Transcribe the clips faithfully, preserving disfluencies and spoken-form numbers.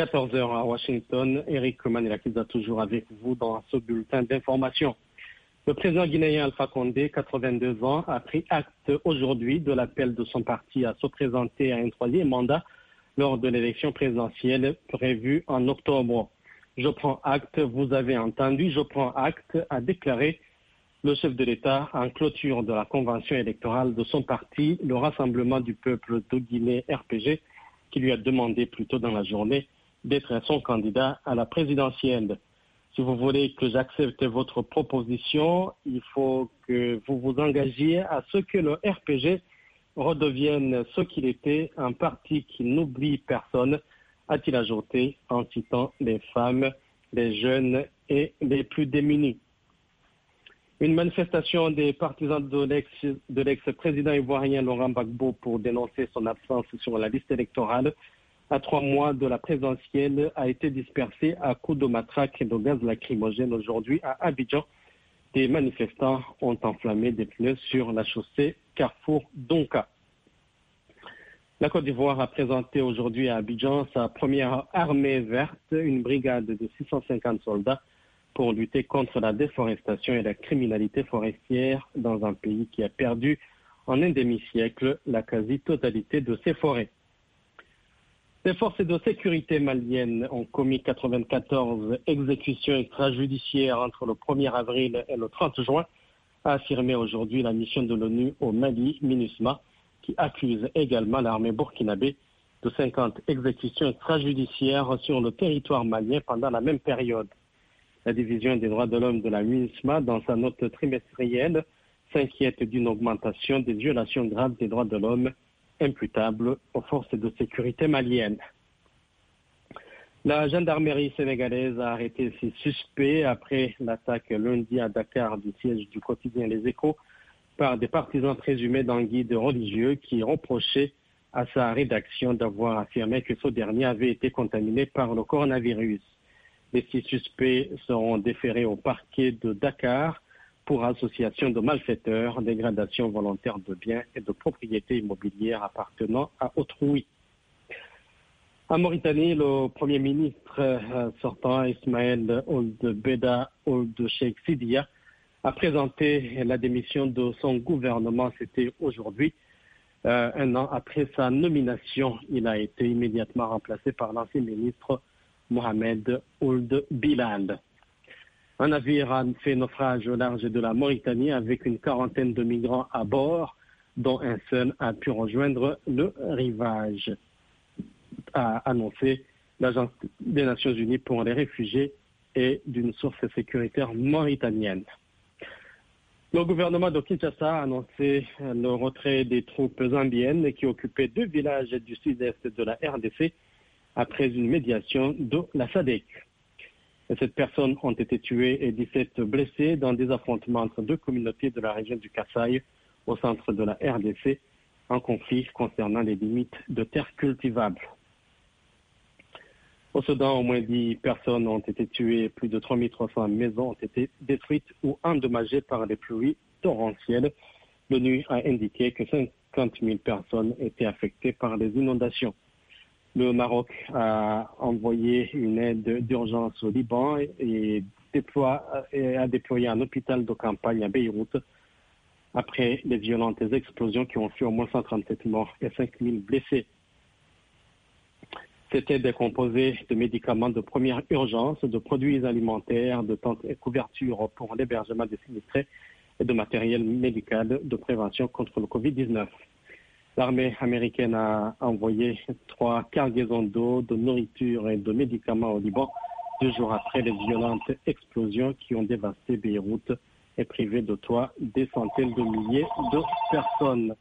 quatorze heures à Washington. Eric Manilakiza toujours avec vous dans ce bulletin d'information. Le président guinéen Alpha Condé, quatre-vingt-deux ans, a pris acte aujourd'hui de l'appel de son parti à se présenter à un troisième mandat lors de l'élection présidentielle prévue en octobre. Je prends acte, vous avez entendu, je prends acte, a déclaré le chef de l'État en clôture de la convention électorale de son parti, le Rassemblement du peuple de Guinée R P G, qui lui a demandé plus tôt dans la journée d'être son candidat à la présidentielle. Si vous voulez que j'accepte votre proposition, il faut que vous vous engagiez à ce que le R P G redevienne ce qu'il était, un parti qui n'oublie personne, a-t-il ajouté en citant les femmes, les jeunes et les plus démunis. Une manifestation des partisans de, l'ex, de l'ex-président ivoirien Laurent Gbagbo pour dénoncer son absence sur la liste électorale à trois mois de la présidentielle a été dispersée à coups de matraque et de gaz lacrymogène aujourd'hui à Abidjan. Des manifestants ont enflammé des pneus sur la chaussée Carrefour-Donka. La Côte d'Ivoire a présenté aujourd'hui à Abidjan sa première armée verte, une brigade de six cent cinquante soldats pour lutter contre la déforestation et la criminalité forestière dans un pays qui a perdu en un demi-siècle la quasi-totalité de ses forêts. Les forces de sécurité maliennes ont commis quatre-vingt-quatorze exécutions extrajudiciaires entre le premier avril et le trente juin, a affirmé aujourd'hui la mission de l'ONU au Mali, MINUSMA, qui accuse également l'armée burkinabé de cinquante exécutions extrajudiciaires sur le territoire malien pendant la même période. La division des droits de l'homme de la MINUSMA, dans sa note trimestrielle, s'inquiète d'une augmentation des violations graves des droits de l'homme imputables aux forces de sécurité maliennes. La gendarmerie sénégalaise a arrêté ses suspects après l'attaque lundi à Dakar du siège du quotidien Les Échos par des partisans présumés d'un guide religieux qui reprochaient à sa rédaction d'avoir affirmé que ce dernier avait été contaminé par le coronavirus. Les six suspects seront déférés au parquet de Dakar pour association de malfaiteurs, dégradation volontaire de biens et de propriétés immobilières appartenant à autrui. En Mauritanie, le Premier ministre sortant, Ismaël Ould Beda Ould Cheikh Sidia, a présenté la démission de son gouvernement. C'était aujourd'hui, euh, un an après sa nomination. Il a été immédiatement remplacé par l'ancien ministre Mohamed Ould Bilal. Un navire a fait naufrage au large de la Mauritanie avec une quarantaine de migrants à bord, dont un seul a pu rejoindre le rivage, a annoncé l'Agence des Nations Unies pour les réfugiés et d'une source sécuritaire mauritanienne. Le gouvernement de Kinshasa a annoncé le retrait des troupes zambiennes qui occupaient deux villages du sud-est de la R D C après une médiation de la S A D C. Sept personnes ont été tuées et dix-sept blessées dans des affrontements entre deux communautés de la région du Kasaï au centre de la R D C, en conflit concernant les limites de terres cultivables. Au Soudan, au moins dix personnes ont été tuées, plus de trois mille trois cents maisons ont été détruites ou endommagées par les pluies torrentielles. L'ONU a indiqué que cinquante mille personnes étaient affectées par les inondations. Le Maroc a envoyé une aide d'urgence au Liban et, déploie, et a déployé un hôpital de campagne à Beyrouth après les violentes explosions qui ont fait au moins cent trente-sept morts et cinq mille blessés. Cette aide est composée de médicaments de première urgence, de produits alimentaires, de tentes et couvertures pour l'hébergement des sinistrés et de matériel médical de prévention contre le covid dix-neuf. L'armée américaine a envoyé trois cargaisons d'eau, de nourriture et de médicaments au Liban, deux jours après les violentes explosions qui ont dévasté Beyrouth et privé de toit des centaines de milliers de personnes.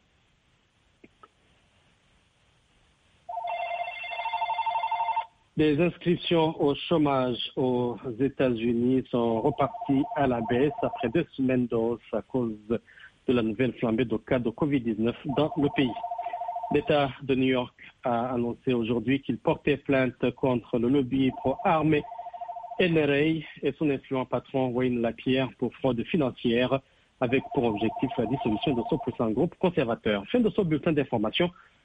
Les inscriptions au chômage aux États-Unis sont reparties à la baisse après deux semaines de hausse à cause de la nouvelle flambée de cas de covid dix-neuf dans le pays. L'État de New York a annoncé aujourd'hui qu'il portait plainte contre le lobby pro-armée N R A et son influent patron Wayne Lapierre pour fraude financière, avec pour objectif la dissolution de ce puissant groupe conservateur. Fin de ce bulletin d'information.